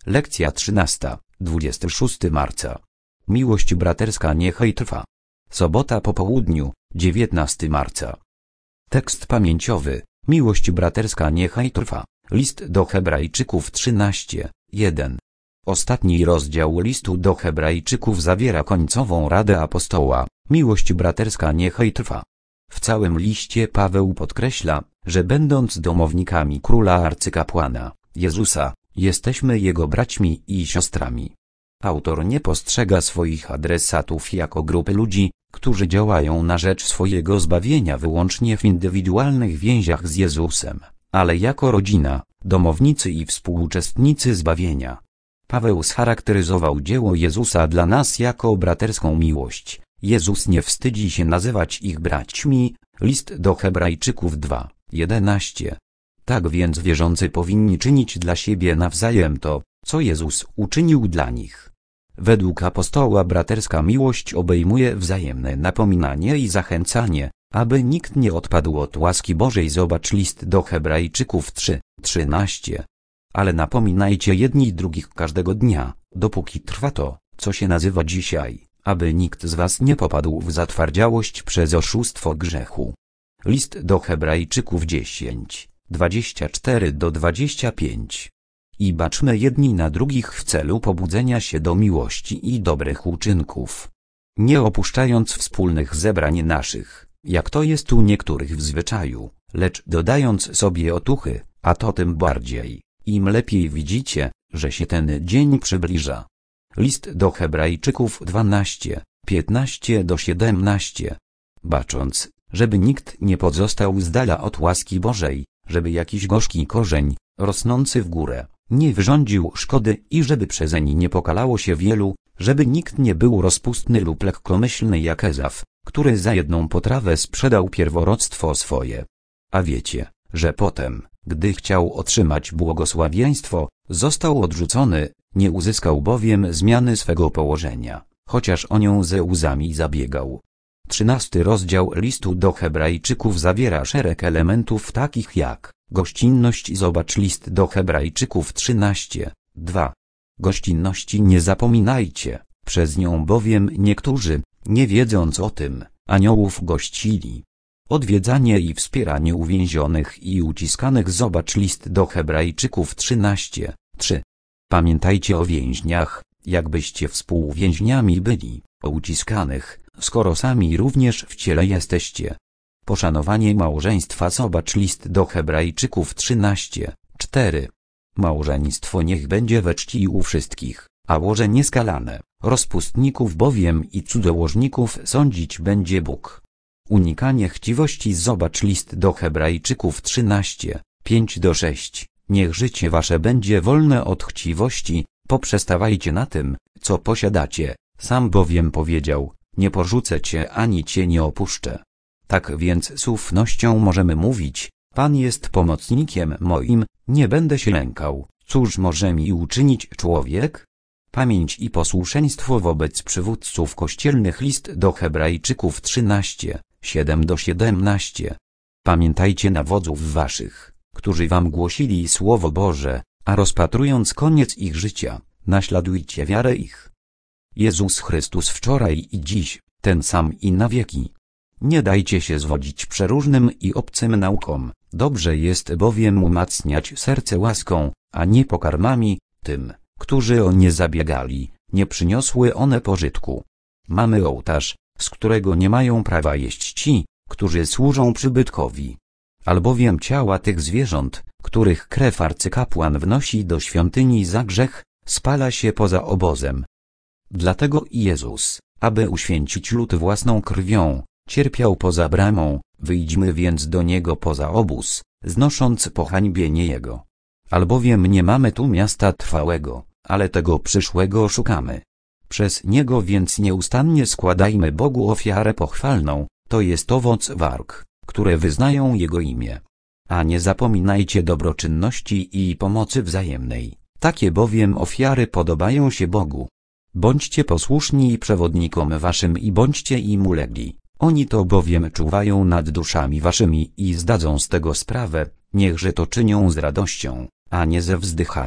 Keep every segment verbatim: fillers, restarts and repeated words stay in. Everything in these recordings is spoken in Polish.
Lekcja trzynasta, dwudziestego szóstego marca. Miłość braterska niechaj trwa. Sobota po południu, dziewiętnastego marca. Tekst pamięciowy. Miłość braterska niechaj trwa. List do Hebrajczyków trzynaście, jeden. Ostatni rozdział listu do Hebrajczyków zawiera końcową radę apostoła. Miłość braterska niechaj trwa. W całym liście Paweł podkreśla, że będąc domownikami króla arcykapłana, Jezusa, jesteśmy Jego braćmi i siostrami. Autor nie postrzega swoich adresatów jako grupy ludzi, którzy działają na rzecz swojego zbawienia wyłącznie w indywidualnych więziach z Jezusem, ale jako rodzina, domownicy i współuczestnicy zbawienia. Paweł scharakteryzował dzieło Jezusa dla nas jako braterską miłość. Jezus nie wstydzi się nazywać ich braćmi. List do Hebrajczyków dwa, jedenaście. Tak więc wierzący powinni czynić dla siebie nawzajem to, co Jezus uczynił dla nich. Według apostoła braterska miłość obejmuje wzajemne napominanie i zachęcanie, aby nikt nie odpadł od łaski Bożej. Zobacz list do Hebrajczyków trzy, trzynaście. Ale napominajcie jedni drugich każdego dnia, dopóki trwa to, co się nazywa dzisiaj, aby nikt z was nie popadł w zatwardziałość przez oszustwo grzechu. List do Hebrajczyków dziesięć, dwadzieścia cztery do dwudziestu pięciu. I baczmy jedni na drugich w celu pobudzenia się do miłości i dobrych uczynków. Nie opuszczając wspólnych zebrań naszych, jak to jest u niektórych w zwyczaju, lecz dodając sobie otuchy, a to tym bardziej, im lepiej widzicie, że się ten dzień przybliża. List do Hebrajczyków dwanaście, piętnaście do siedemnastu. Bacząc, żeby nikt nie pozostał z dala od łaski Bożej, żeby jakiś gorzki korzeń, rosnący w górę, nie wyrządził szkody i żeby przezeń nie pokalało się wielu, żeby nikt nie był rozpustny lub lekkomyślny jak Ezaf, który za jedną potrawę sprzedał pierworództwo swoje. A wiecie, że potem, gdy chciał otrzymać błogosławieństwo, został odrzucony, nie uzyskał bowiem zmiany swego położenia, chociaż o nią ze łzami zabiegał. Trzynasty rozdział listu do Hebrajczyków zawiera szereg elementów takich jak gościnność. Zobacz list do Hebrajczyków trzynaście, dwa. Gościnności nie zapominajcie, przez nią bowiem niektórzy, nie wiedząc o tym, aniołów gościli. Odwiedzanie i wspieranie uwięzionych i uciskanych. Zobacz list do Hebrajczyków trzynaście, trzy. Pamiętajcie o więźniach, jakbyście współwięźniami byli, o uciskanych, skoro sami również w ciele jesteście. Poszanowanie małżeństwa. Zobacz list do Hebrajczyków trzynaście, cztery. Małżeństwo niech będzie we czci u wszystkich, a łoże nieskalane, rozpustników bowiem i cudzołożników sądzić będzie Bóg. Unikanie chciwości. Zobacz list do Hebrajczyków trzynaście, pięć do sześciu. Niech życie wasze będzie wolne od chciwości, poprzestawajcie na tym, co posiadacie, sam bowiem powiedział, nie porzucę cię ani cię nie opuszczę. Tak więc z ufnością możemy mówić, Pan jest pomocnikiem moim, nie będę się lękał, cóż może mi uczynić człowiek? Pamięć i posłuszeństwo wobec przywódców kościelnych. List do Hebrajczyków trzynaście, siedem do siedemnastu. Pamiętajcie na wodzów waszych, którzy wam głosili Słowo Boże, a rozpatrując koniec ich życia, naśladujcie wiarę ich. Jezus Chrystus wczoraj i dziś, ten sam i na wieki. Nie dajcie się zwodzić przeróżnym i obcym naukom, dobrze jest bowiem umacniać serce łaską, a nie pokarmami, tym, którzy o nie zabiegali, nie przyniosły one pożytku. Mamy ołtarz, z którego nie mają prawa jeść ci, którzy służą przybytkowi. Albowiem ciała tych zwierząt, których krew arcykapłan wnosi do świątyni za grzech, spala się poza obozem. Dlatego i Jezus, aby uświęcić lud własną krwią, cierpiał poza bramą, wyjdźmy więc do Niego poza obóz, znosząc pohańbienie Jego. Albowiem nie mamy tu miasta trwałego, ale tego przyszłego szukamy. Przez Niego więc nieustannie składajmy Bogu ofiarę pochwalną, to jest owoc warg, które wyznają Jego imię. A nie zapominajcie dobroczynności i pomocy wzajemnej, takie bowiem ofiary podobają się Bogu. Bądźcie posłuszni przewodnikom waszym i bądźcie im ulegli, oni to bowiem czuwają nad duszami waszymi i zdadzą z tego sprawę, niechże to czynią z radością, a nie ze wzdychaniem,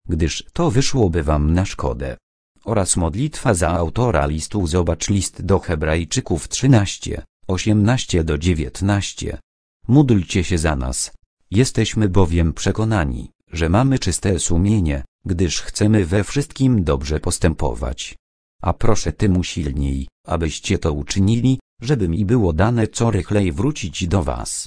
gdyż to wyszłoby wam na szkodę. Oraz modlitwa za autora listu. Zobacz list do Hebrajczyków trzynaście, osiemnaście do dziewiętnaście. Módlcie się za nas. Jesteśmy bowiem przekonani, że mamy czyste sumienie, gdyż chcemy we wszystkim dobrze postępować. A proszę tym usilniej, abyście to uczynili, żeby mi było dane co rychlej wrócić do was.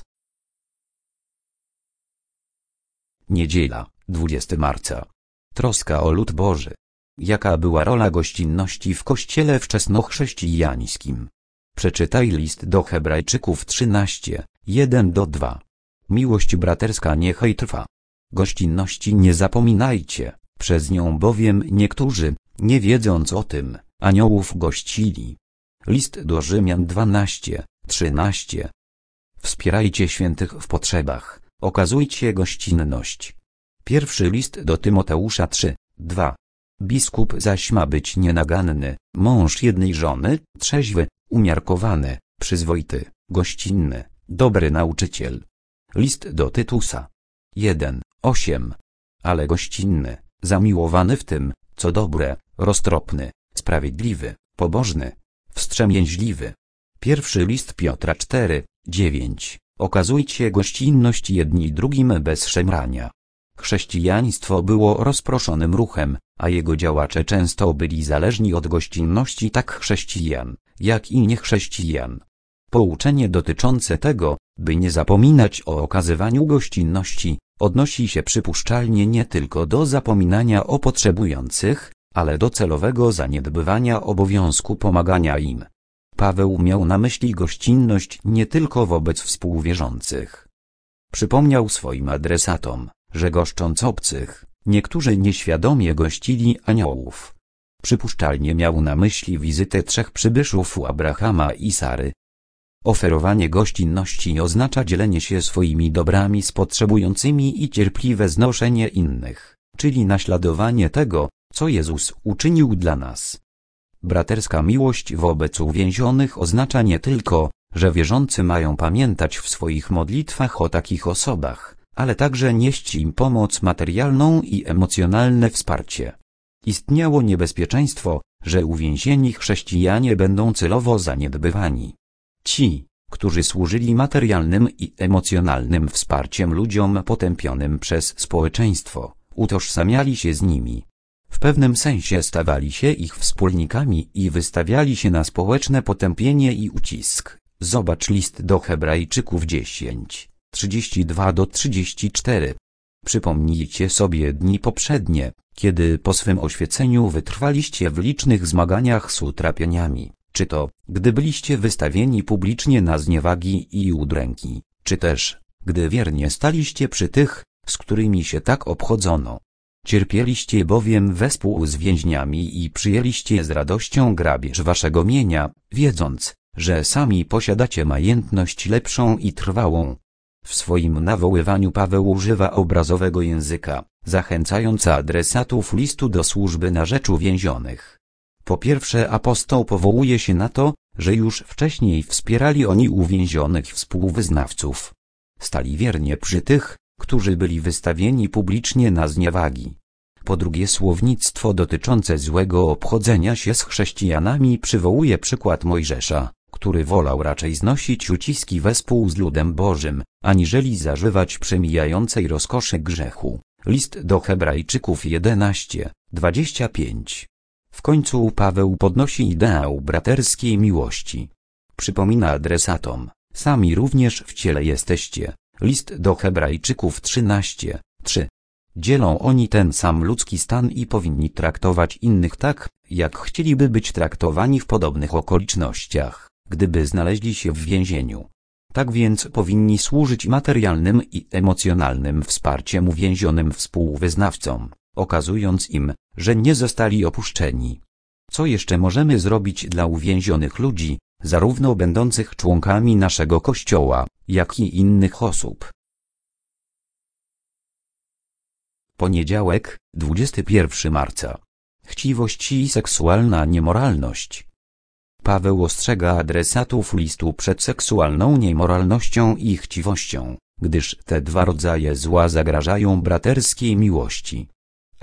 Niedziela, dwudziestego marca. Troska o lud Boży. Jaka była rola gościnności w kościele wczesnochrześcijańskim? Przeczytaj list do Hebrajczyków trzynaście, jeden do dwóch. Miłość braterska niechaj trwa. Gościnności nie zapominajcie, przez nią bowiem niektórzy, nie wiedząc o tym, aniołów gościli. List do Rzymian dwanaście, trzynaście. Wspierajcie świętych w potrzebach, okazujcie gościnność. Pierwszy list do Tymoteusza trzy, dwa. Biskup zaś ma być nienaganny, mąż jednej żony, trzeźwy, umiarkowany, przyzwoity, gościnny, dobry nauczyciel. List do Tytusa jeden, osiem. Ale gościnny, zamiłowany w tym, co dobre, roztropny, sprawiedliwy, pobożny, wstrzemięźliwy. Pierwszy list Piotra cztery, dziewięć. Okazujcie gościnność jedni drugim bez szemrania. Chrześcijaństwo było rozproszonym ruchem, a jego działacze często byli zależni od gościnności tak chrześcijan, jak i niechrześcijan. Pouczenie dotyczące tego, by nie zapominać o okazywaniu gościnności, odnosi się przypuszczalnie nie tylko do zapominania o potrzebujących, ale do celowego zaniedbywania obowiązku pomagania im. Paweł miał na myśli gościnność nie tylko wobec współwierzących. Przypomniał swoim adresatom, że goszcząc obcych, niektórzy nieświadomie gościli aniołów. Przypuszczalnie miał na myśli wizytę trzech przybyszów u Abrahama i Sary. Oferowanie gościnności oznacza dzielenie się swoimi dobrami z potrzebującymi i cierpliwe znoszenie innych, czyli naśladowanie tego, co Jezus uczynił dla nas. Braterska miłość wobec uwięzionych oznacza nie tylko, że wierzący mają pamiętać w swoich modlitwach o takich osobach, ale także nieść im pomoc materialną i emocjonalne wsparcie. Istniało niebezpieczeństwo, że uwięzieni chrześcijanie będą celowo zaniedbywani. Ci, którzy służyli materialnym i emocjonalnym wsparciem ludziom potępionym przez społeczeństwo, utożsamiali się z nimi. W pewnym sensie stawali się ich wspólnikami i wystawiali się na społeczne potępienie i ucisk. Zobacz list do Hebrajczyków dziesięć, trzydzieści dwa do trzydziestu czterech. Przypomnijcie sobie dni poprzednie, kiedy po swym oświeceniu wytrwaliście w licznych zmaganiach z utrapieniami, czy to, gdy byliście wystawieni publicznie na zniewagi i udręki, czy też, gdy wiernie staliście przy tych, z którymi się tak obchodzono. Cierpieliście bowiem wespół z więźniami i przyjęliście z radością grabież waszego mienia, wiedząc, że sami posiadacie majętność lepszą i trwałą. W swoim nawoływaniu Paweł używa obrazowego języka, zachęcając adresatów listu do służby na rzecz uwięzionych. Po pierwsze, apostoł powołuje się na to, że już wcześniej wspierali oni uwięzionych współwyznawców. Stali wiernie przy tych, którzy byli wystawieni publicznie na zniewagi. Po drugie, słownictwo dotyczące złego obchodzenia się z chrześcijanami przywołuje przykład Mojżesza, który wolał raczej znosić uciski wespół z ludem Bożym, aniżeli zażywać przemijającej rozkoszy grzechu. List do Hebrajczyków jedenaście, dwadzieścia pięć. W końcu Paweł podnosi ideał braterskiej miłości. Przypomina adresatom, sami również w ciele jesteście. List do Hebrajczyków trzynaście, trzy. Dzielą oni ten sam ludzki stan i powinni traktować innych tak, jak chcieliby być traktowani w podobnych okolicznościach, gdyby znaleźli się w więzieniu. Tak więc powinni służyć materialnym i emocjonalnym wsparciem uwięzionym współwyznawcom, okazując im, że nie zostali opuszczeni. Co jeszcze możemy zrobić dla uwięzionych ludzi, zarówno będących członkami naszego Kościoła, jak i innych osób? Poniedziałek, dwudziestego pierwszego marca. Chciwość i seksualna niemoralność. Paweł ostrzega adresatów listu przed seksualną niemoralnością i chciwością, gdyż te dwa rodzaje zła zagrażają braterskiej miłości.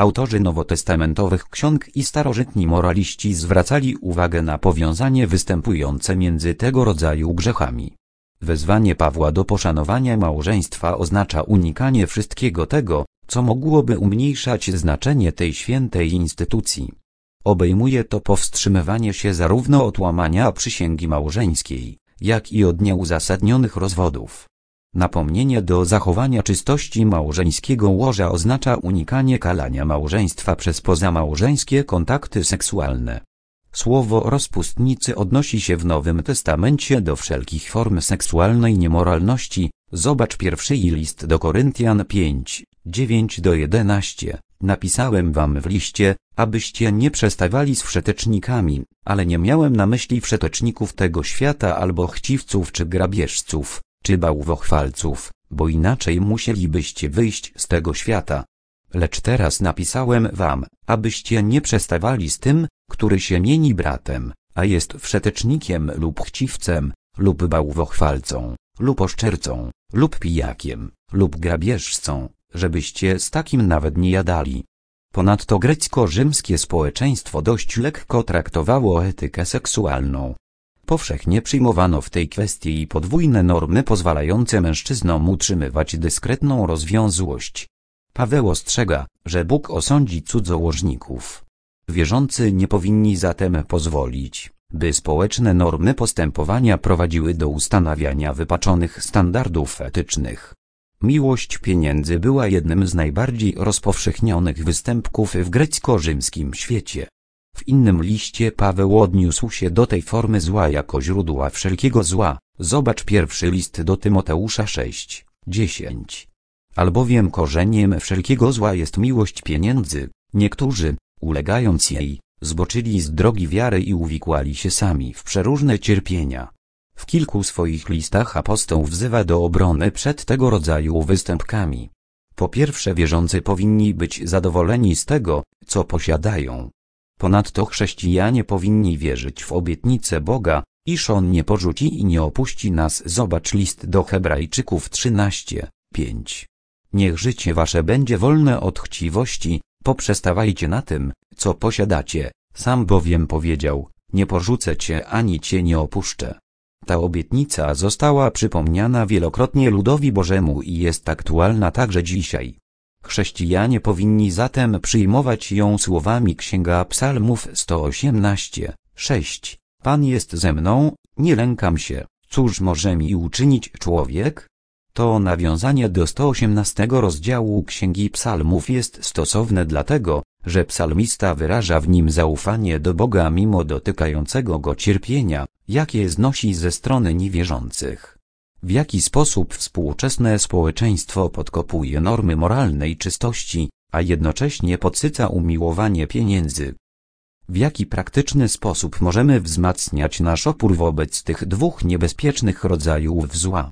Autorzy nowotestamentowych ksiąg i starożytni moraliści zwracali uwagę na powiązanie występujące między tego rodzaju grzechami. Wezwanie Pawła do poszanowania małżeństwa oznacza unikanie wszystkiego tego, co mogłoby umniejszać znaczenie tej świętej instytucji. Obejmuje to powstrzymywanie się zarówno od łamania przysięgi małżeńskiej, jak i od nieuzasadnionych rozwodów. Napomnienie do zachowania czystości małżeńskiego łoża oznacza unikanie kalania małżeństwa przez pozamałżeńskie kontakty seksualne. Słowo rozpustnicy odnosi się w Nowym Testamencie do wszelkich form seksualnej niemoralności. Zobacz pierwszy list do Koryntian pięć, dziewięć do jedenastu. Napisałem wam w liście, abyście nie przestawali z wszetecznikami, ale nie miałem na myśli wszeteczników tego świata albo chciwców czy grabieżców, czy bałwochwalców, bo inaczej musielibyście wyjść z tego świata. Lecz teraz napisałem wam, abyście nie przestawali z tym, który się mieni bratem, a jest wszetecznikiem lub chciwcem, lub bałwochwalcą, lub oszczercą, lub pijakiem, lub grabieżcą, żebyście z takim nawet nie jadali. Ponadto grecko-rzymskie społeczeństwo dość lekko traktowało etykę seksualną. Powszechnie przyjmowano w tej kwestii podwójne normy pozwalające mężczyznom utrzymywać dyskretną rozwiązłość. Paweł ostrzega, że Bóg osądzi cudzołożników. Wierzący nie powinni zatem pozwolić, by społeczne normy postępowania prowadziły do ustanawiania wypaczonych standardów etycznych. Miłość pieniędzy była jednym z najbardziej rozpowszechnionych występków w grecko-rzymskim świecie. W innym liście Paweł odniósł się do tej formy zła jako źródła wszelkiego zła. Zobacz pierwszy list do Tymoteusza sześć, dziesięć. Albowiem korzeniem wszelkiego zła jest miłość pieniędzy. Niektórzy, ulegając jej, zboczyli z drogi wiary i uwikłali się sami w przeróżne cierpienia. W kilku swoich listach apostoł wzywa do obrony przed tego rodzaju występkami. Po pierwsze, wierzący powinni być zadowoleni z tego, co posiadają. Ponadto chrześcijanie powinni wierzyć w obietnicę Boga, iż On nie porzuci i nie opuści nas. Zobacz list do Hebrajczyków trzynaście, pięć. Niech życie wasze będzie wolne od chciwości, poprzestawajcie na tym, co posiadacie, sam bowiem powiedział, nie porzucę cię ani cię nie opuszczę. Ta obietnica została przypomniana wielokrotnie ludowi Bożemu i jest aktualna także dzisiaj. Chrześcijanie powinni zatem przyjmować ją słowami Księga Psalmów sto osiemnaście, sześć. Pan jest ze mną, nie lękam się, cóż może mi uczynić człowiek? To nawiązanie do sto osiemnastego rozdziału Księgi Psalmów jest stosowne dlatego, że psalmista wyraża w nim zaufanie do Boga mimo dotykającego go cierpienia, jakie znosi ze strony niewierzących. W jaki sposób współczesne społeczeństwo podkopuje normy moralnej czystości, a jednocześnie podsyca umiłowanie pieniędzy? W jaki praktyczny sposób możemy wzmacniać nasz opór wobec tych dwóch niebezpiecznych rodzajów zła?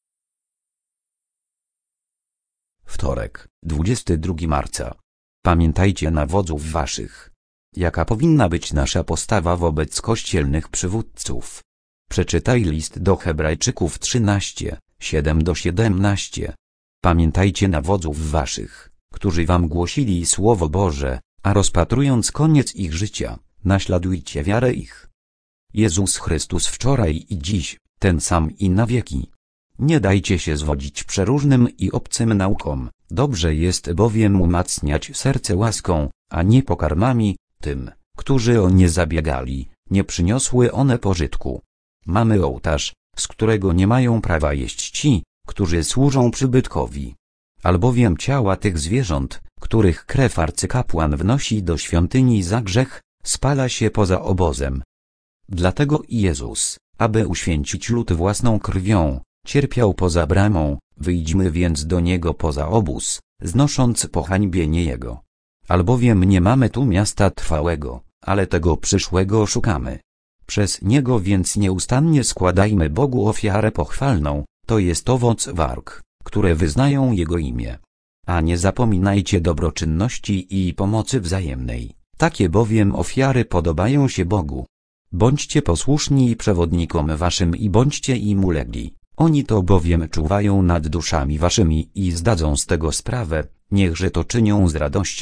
Wtorek, dwudziestego drugiego marca. Pamiętajcie na wodzów waszych. Jaka powinna być nasza postawa wobec kościelnych przywódców? Przeczytaj list do Hebrajczyków trzynaście, siedem do siedemnastu. Pamiętajcie na wodzów waszych, którzy wam głosili Słowo Boże, a rozpatrując koniec ich życia, naśladujcie wiarę ich. Jezus Chrystus wczoraj i dziś, ten sam i na wieki. Nie dajcie się zwodzić przeróżnym i obcym naukom, dobrze jest bowiem umacniać serce łaską, a nie pokarmami, tym, którzy o nie zabiegali, nie przyniosły one pożytku. Mamy ołtarz, z którego nie mają prawa jeść ci, którzy służą przybytkowi. Albowiem ciała tych zwierząt, których krew arcykapłan wnosi do świątyni za grzech, spala się poza obozem. Dlatego i Jezus, aby uświęcić lud własną krwią, cierpiał poza bramą, wyjdźmy więc do Niego poza obóz, znosząc pohańbienie Jego. Albowiem nie mamy tu miasta trwałego, ale tego przyszłego szukamy. Przez Niego więc nieustannie składajmy Bogu ofiarę pochwalną, to jest owoc warg, które wyznają Jego imię. A nie zapominajcie dobroczynności i pomocy wzajemnej, takie bowiem ofiary podobają się Bogu. Bądźcie posłuszni przewodnikom waszym i bądźcie im ulegli. Oni to bowiem czuwają nad duszami waszymi i zdadzą z tego sprawę, niechże to czynią z radością,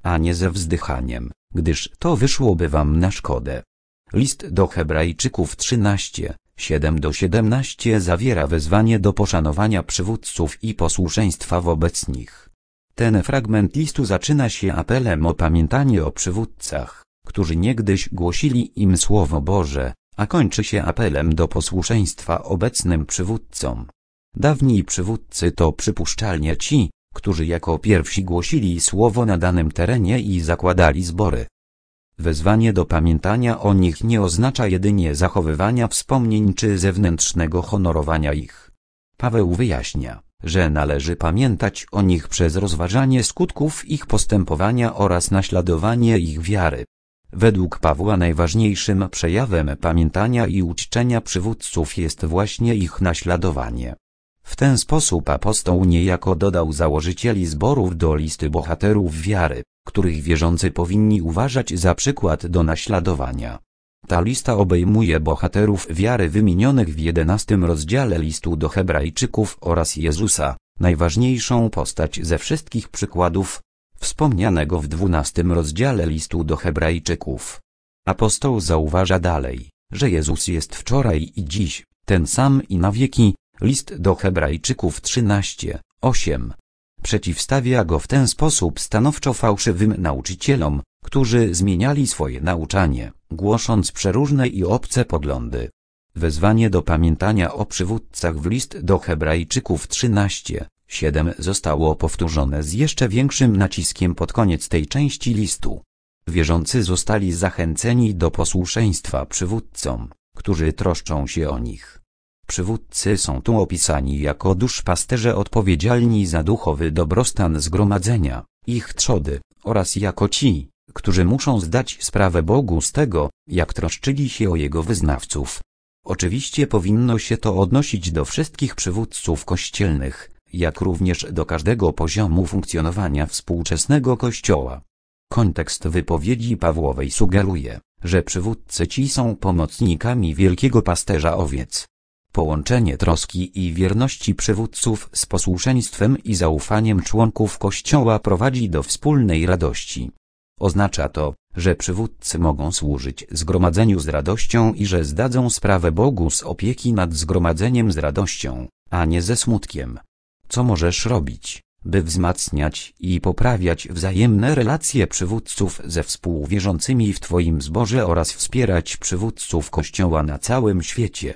a nie ze wzdychaniem, gdyż to wyszłoby wam na szkodę. List do Hebrajczyków trzynaście, siedem do siedemnastu zawiera wezwanie do poszanowania przywódców i posłuszeństwa wobec nich. Ten fragment listu zaczyna się apelem o pamiętanie o przywódcach, którzy niegdyś głosili im Słowo Boże, a kończy się apelem do posłuszeństwa obecnym przywódcom. Dawni przywódcy to przypuszczalnie ci, którzy jako pierwsi głosili Słowo na danym terenie i zakładali zbory. Wezwanie do pamiętania o nich nie oznacza jedynie zachowywania wspomnień czy zewnętrznego honorowania ich. Paweł wyjaśnia, że należy pamiętać o nich przez rozważanie skutków ich postępowania oraz naśladowanie ich wiary. Według Pawła najważniejszym przejawem pamiętania i uczczenia przywódców jest właśnie ich naśladowanie. W ten sposób apostoł niejako dodał założycieli zborów do listy bohaterów wiary, których wierzący powinni uważać za przykład do naśladowania. Ta lista obejmuje bohaterów wiary wymienionych w jedenastym rozdziale listu do Hebrajczyków oraz Jezusa, najważniejszą postać ze wszystkich przykładów, wspomnianego w dwunastym rozdziale listu do Hebrajczyków. Apostoł zauważa dalej, że Jezus jest wczoraj i dziś, ten sam i na wieki. List do Hebrajczyków trzynaście, osiem. Przeciwstawia go w ten sposób stanowczo fałszywym nauczycielom, którzy zmieniali swoje nauczanie, głosząc przeróżne i obce poglądy. Wezwanie do pamiętania o przywódcach w list do Hebrajczyków trzynaście, siedem zostało powtórzone z jeszcze większym naciskiem pod koniec tej części listu. Wierzący zostali zachęceni do posłuszeństwa przywódcom, którzy troszczą się o nich. Przywódcy są tu opisani jako duszpasterze odpowiedzialni za duchowy dobrostan zgromadzenia, ich trzody, oraz jako ci, którzy muszą zdać sprawę Bogu z tego, jak troszczyli się o Jego wyznawców. Oczywiście powinno się to odnosić do wszystkich przywódców kościelnych, jak również do każdego poziomu funkcjonowania współczesnego Kościoła. Kontekst wypowiedzi Pawłowej sugeruje, że przywódcy ci są pomocnikami wielkiego pasterza owiec. Połączenie troski i wierności przywódców z posłuszeństwem i zaufaniem członków Kościoła prowadzi do wspólnej radości. Oznacza to, że przywódcy mogą służyć zgromadzeniu z radością i że zdadzą sprawę Bogu z opieki nad zgromadzeniem z radością, a nie ze smutkiem. Co możesz robić, by wzmacniać i poprawiać wzajemne relacje przywódców ze współwierzącymi w Twoim zborze oraz wspierać przywódców Kościoła na całym świecie?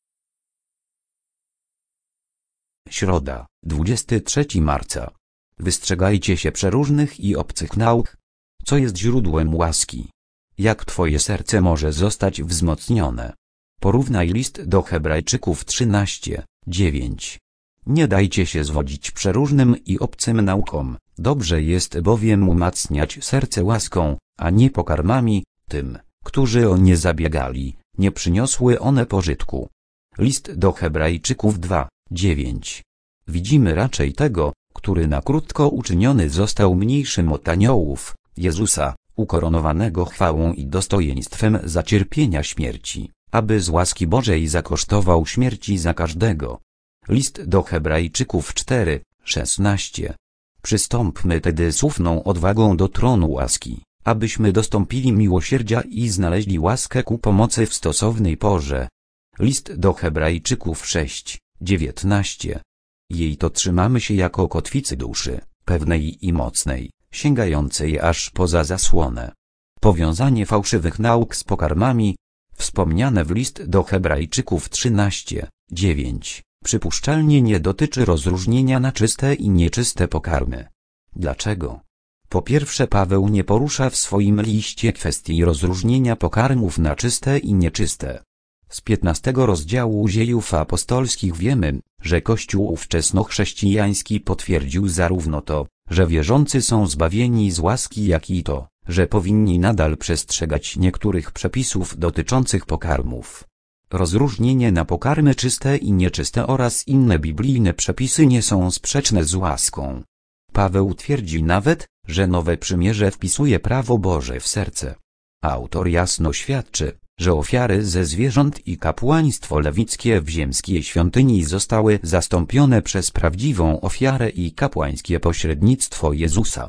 Środa, dwudziestego trzeciego marca. Wystrzegajcie się przeróżnych i obcych nauk. Co jest źródłem łaski? Jak Twoje serce może zostać wzmocnione? Porównaj list do Hebrajczyków trzynaście, dziewięć. Nie dajcie się zwodzić przeróżnym i obcym naukom, dobrze jest bowiem umacniać serce łaską, a nie pokarmami, tym, którzy o nie zabiegali, nie przyniosły one pożytku. List do Hebrajczyków dwa, dziewięć. Widzimy raczej tego, który na krótko uczyniony został mniejszym od aniołów, Jezusa, ukoronowanego chwałą i dostojeństwem za cierpienia śmierci, aby z łaski Bożej zakosztował śmierci za każdego. List do Hebrajczyków cztery, szesnaście. Przystąpmy tedy z ufną odwagą do tronu łaski, abyśmy dostąpili miłosierdzia i znaleźli łaskę ku pomocy w stosownej porze. List do Hebrajczyków sześć, dziewiętnaście. Jej to trzymamy się jako kotwicy duszy, pewnej i mocnej, sięgającej aż poza zasłonę. Powiązanie fałszywych nauk z pokarmami, wspomniane w list do Hebrajczyków trzynaście, dziewięć, przypuszczalnie nie dotyczy rozróżnienia na czyste i nieczyste pokarmy. Dlaczego? Po pierwsze, Paweł nie porusza w swoim liście kwestii rozróżnienia pokarmów na czyste i nieczyste. Z piętnastego rozdziału Dziejów Apostolskich wiemy, że Kościół wczesnochrześcijański potwierdził zarówno to, że wierzący są zbawieni z łaski, jak i to, że powinni nadal przestrzegać niektórych przepisów dotyczących pokarmów. Rozróżnienie na pokarmy czyste i nieczyste oraz inne biblijne przepisy nie są sprzeczne z łaską. Paweł twierdzi nawet, że nowe przymierze wpisuje prawo Boże w serce. Autor jasno świadczy, że ofiary ze zwierząt i kapłaństwo lewickie w ziemskiej świątyni zostały zastąpione przez prawdziwą ofiarę i kapłańskie pośrednictwo Jezusa.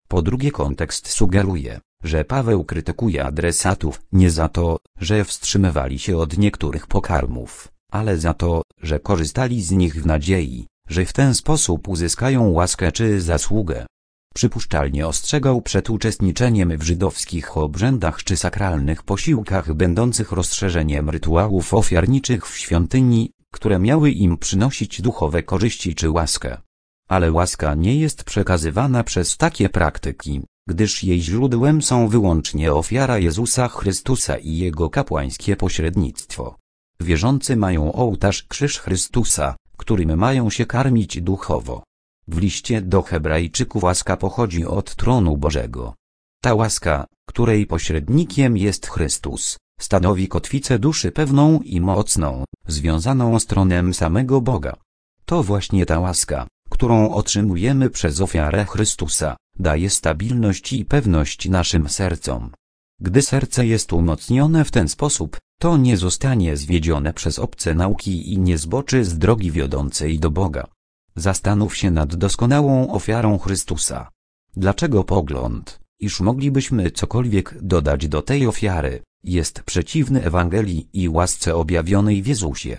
Po drugie, kontekst sugeruje, że Paweł krytykuje adresatów nie za to, że wstrzymywali się od niektórych pokarmów, ale za to, że korzystali z nich w nadziei, że w ten sposób uzyskają łaskę czy zasługę. Przypuszczalnie ostrzegał przed uczestniczeniem w żydowskich obrzędach czy sakralnych posiłkach będących rozszerzeniem rytuałów ofiarniczych w świątyni, które miały im przynosić duchowe korzyści czy łaskę. Ale łaska nie jest przekazywana przez takie praktyki, gdyż jej źródłem są wyłącznie ofiara Jezusa Chrystusa i Jego kapłańskie pośrednictwo. Wierzący mają ołtarz, krzyż Chrystusa, którym mają się karmić duchowo. W liście do Hebrajczyków łaska pochodzi od tronu Bożego. Ta łaska, której pośrednikiem jest Chrystus, stanowi kotwicę duszy pewną i mocną, związaną z tronem samego Boga. To właśnie ta łaska, którą otrzymujemy przez ofiarę Chrystusa, daje stabilność i pewność naszym sercom. Gdy serce jest umocnione w ten sposób, to nie zostanie zwiedzione przez obce nauki i nie zboczy z drogi wiodącej do Boga. Zastanów się nad doskonałą ofiarą Chrystusa. Dlaczego pogląd, iż moglibyśmy cokolwiek dodać do tej ofiary, jest przeciwny Ewangelii i łasce objawionej w Jezusie?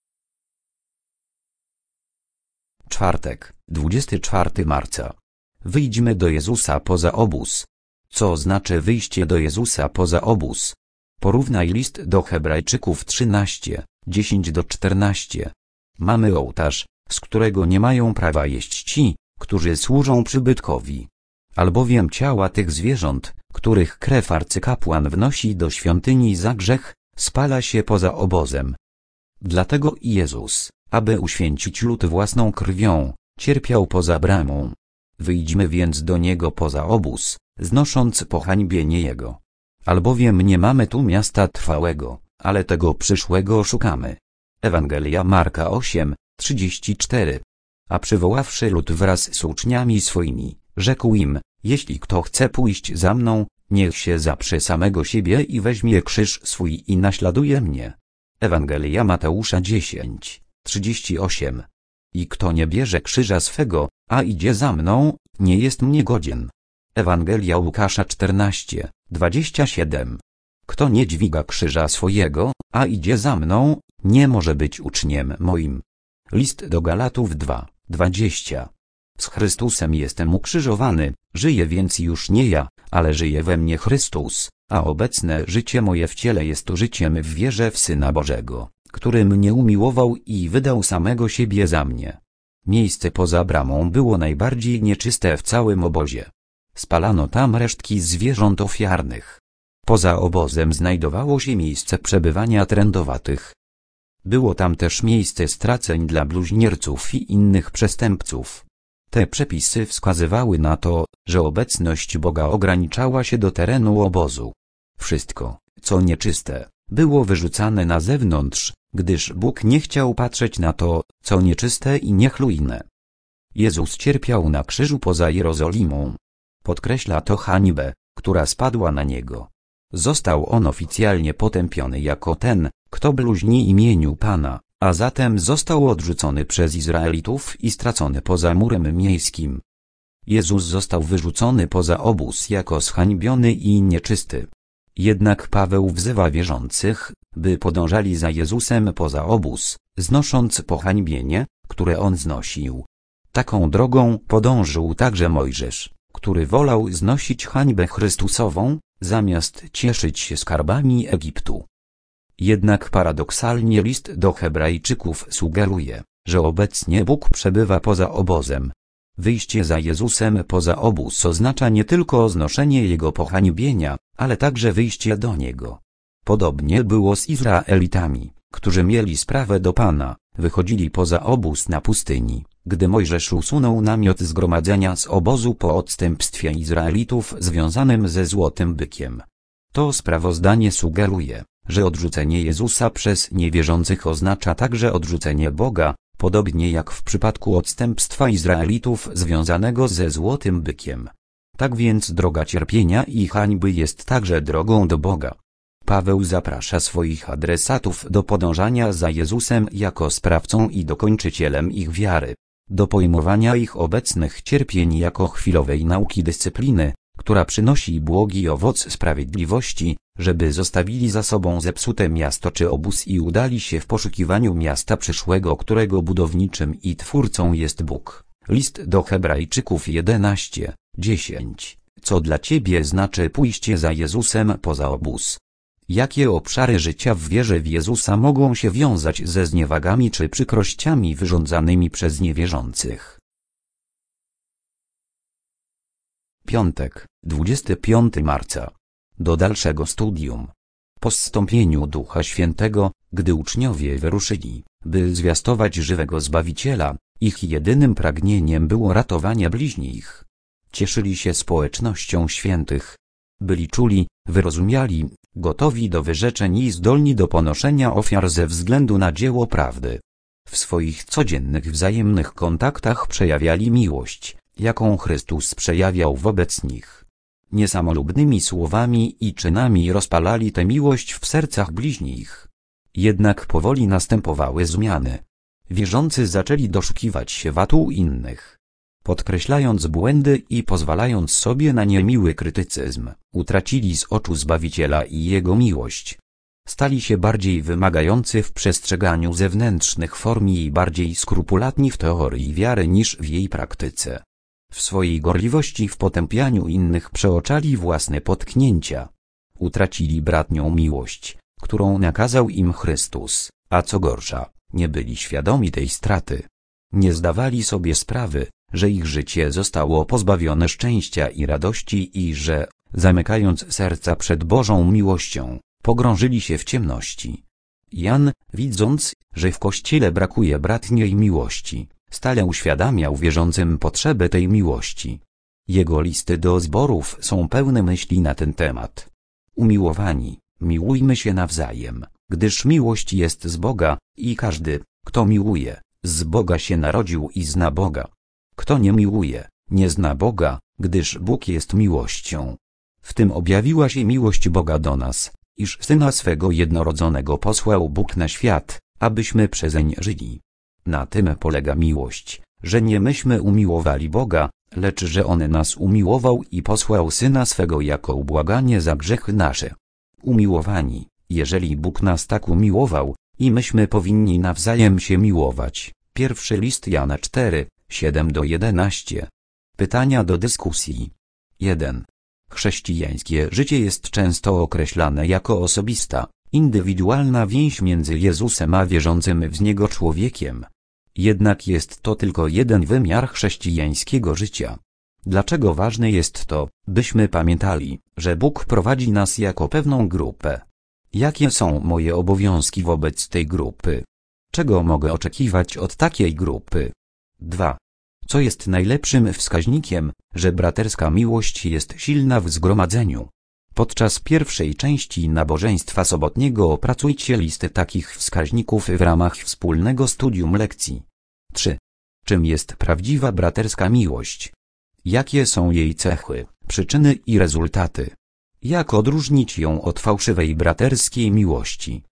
Czwartek, dwudziestego czwartego marca. Wyjdźmy do Jezusa poza obóz. Co znaczy wyjście do Jezusa poza obóz? Porównaj list do Hebrajczyków trzynaście, dziesięć do czternastu. Mamy ołtarz, z którego nie mają prawa jeść ci, którzy służą przybytkowi. Albowiem ciała tych zwierząt, których krew arcykapłan wnosi do świątyni za grzech, spala się poza obozem. Dlatego i Jezus, aby uświęcić lud własną krwią, cierpiał poza bramą. Wyjdźmy więc do Niego poza obóz, znosząc pohańbienie Jego. Albowiem nie mamy tu miasta trwałego, ale tego przyszłego szukamy. Ewangelia Marka osiem, trzydzieści cztery. A przywoławszy lud wraz z uczniami swoimi, rzekł im: jeśli kto chce pójść za mną, niech się zaprze samego siebie i weźmie krzyż swój i naśladuje mnie. Ewangelia Mateusza dziesięć, trzydzieści osiem. I kto nie bierze krzyża swego, a idzie za mną, nie jest mnie godzien. Ewangelia Łukasza czternaście, dwadzieścia siedem. Kto nie dźwiga krzyża swojego, a idzie za mną, nie może być uczniem moim. List do Galatów dwa, dwadzieścia. Z Chrystusem jestem ukrzyżowany, żyję więc już nie ja, ale żyje we mnie Chrystus, a obecne życie moje w ciele jest życiem w wierze w Syna Bożego, który mnie umiłował i wydał samego siebie za mnie. Miejsce poza bramą było najbardziej nieczyste w całym obozie. Spalano tam resztki zwierząt ofiarnych. Poza obozem znajdowało się miejsce przebywania trędowatych. Było tam też miejsce straceń dla bluźnierców i innych przestępców. Te przepisy wskazywały na to, że obecność Boga ograniczała się do terenu obozu. Wszystko, co nieczyste, było wyrzucane na zewnątrz, gdyż Bóg nie chciał patrzeć na to, co nieczyste i niechlujne. Jezus cierpiał na krzyżu poza Jerozolimą. Podkreśla to hańbę, która spadła na Niego. Został On oficjalnie potępiony jako ten, kto bluźni imieniu Pana, a zatem został odrzucony przez Izraelitów i stracony poza murem miejskim. Jezus został wyrzucony poza obóz jako zhańbiony i nieczysty. Jednak Paweł wzywa wierzących, by podążali za Jezusem poza obóz, znosząc pohańbienie, które On znosił. Taką drogą podążył także Mojżesz, który wolał znosić hańbę Chrystusową, zamiast cieszyć się skarbami Egiptu. Jednak paradoksalnie list do Hebrajczyków sugeruje, że obecnie Bóg przebywa poza obozem. Wyjście za Jezusem poza obóz oznacza nie tylko znoszenie Jego pohańbienia, ale także wyjście do Niego. Podobnie było z Izraelitami, którzy mieli sprawę do Pana, wychodzili poza obóz na pustyni, gdy Mojżesz usunął namiot zgromadzenia z obozu po odstępstwie Izraelitów związanym ze złotym bykiem. To sprawozdanie sugeruje, że odrzucenie Jezusa przez niewierzących oznacza także odrzucenie Boga, podobnie jak w przypadku odstępstwa Izraelitów związanego ze złotym bykiem. Tak więc droga cierpienia i hańby jest także drogą do Boga. Paweł zaprasza swoich adresatów do podążania za Jezusem jako sprawcą i dokończycielem ich wiary. do pojmowania ich obecnych cierpień jako chwilowej nauki dyscypliny, która przynosi błogi owoc sprawiedliwości, żeby zostawili za sobą zepsute miasto czy obóz i udali się w poszukiwaniu miasta przyszłego, którego budowniczym i twórcą jest Bóg. List do Hebrajczyków jedenaście, dziesięć. Co dla ciebie znaczy pójście za Jezusem poza obóz? Jakie obszary życia w wierze w Jezusa mogą się wiązać ze zniewagami czy przykrościami wyrządzanymi przez niewierzących? Piątek, dwudziestego piątego marca. Do dalszego studium. Po zstąpieniu Ducha Świętego, gdy uczniowie wyruszyli, by zwiastować żywego Zbawiciela, ich jedynym pragnieniem było ratowanie bliźnich. Cieszyli się społecznością świętych. Byli czuli, wyrozumiali, gotowi do wyrzeczeń i zdolni do ponoszenia ofiar ze względu na dzieło prawdy. W swoich codziennych wzajemnych kontaktach przejawiali miłość, jaką Chrystus przejawiał wobec nich. Niesamolubnymi słowami i czynami rozpalali tę miłość w sercach bliźnich. Jednak powoli następowały zmiany. Wierzący zaczęli doszukiwać się wad innych. Podkreślając błędy i pozwalając sobie na niemiły krytycyzm, utracili z oczu Zbawiciela i Jego miłość. Stali się bardziej wymagający w przestrzeganiu zewnętrznych form i bardziej skrupulatni w teorii wiary niż w jej praktyce. W swojej gorliwości w potępianiu innych przeoczali własne potknięcia. Utracili bratnią miłość, którą nakazał im Chrystus, a co gorsza, nie byli świadomi tej straty. Nie zdawali sobie sprawy, że ich życie zostało pozbawione szczęścia i radości i że, zamykając serca przed Bożą miłością, pogrążyli się w ciemności. Jan, widząc, że w Kościele brakuje bratniej miłości, stale uświadamiał wierzącym potrzebę tej miłości. Jego listy do zborów są pełne myśli na ten temat. Umiłowani, miłujmy się nawzajem, gdyż miłość jest z Boga, i każdy, kto miłuje, z Boga się narodził i zna Boga. Kto nie miłuje, nie zna Boga, gdyż Bóg jest miłością. W tym objawiła się miłość Boga do nas, iż Syna swego jednorodzonego posłał Bóg na świat, abyśmy przezeń żyli. Na tym polega miłość, że nie myśmy umiłowali Boga, lecz że On nas umiłował i posłał Syna swego jako ubłaganie za grzechy nasze. Umiłowani, jeżeli Bóg nas tak umiłował, i myśmy powinni nawzajem się miłować. Pierwszy list Jana cztery, siedem do jedenastu. Pytania do dyskusji. jeden. Chrześcijańskie życie jest często określane jako osobista, indywidualna więź między Jezusem a wierzącym w Niego człowiekiem. Jednak jest to tylko jeden wymiar chrześcijańskiego życia. Dlaczego ważne jest to, byśmy pamiętali, że Bóg prowadzi nas jako pewną grupę? Jakie są moje obowiązki wobec tej grupy? Czego mogę oczekiwać od takiej grupy? dwa. Co jest najlepszym wskaźnikiem, że braterska miłość jest silna w zgromadzeniu? Podczas pierwszej części nabożeństwa sobotniego opracujcie listę takich wskaźników w ramach wspólnego studium lekcji. trzy. Czym jest prawdziwa braterska miłość? Jakie są jej cechy, przyczyny i rezultaty? Jak odróżnić ją od fałszywej braterskiej miłości?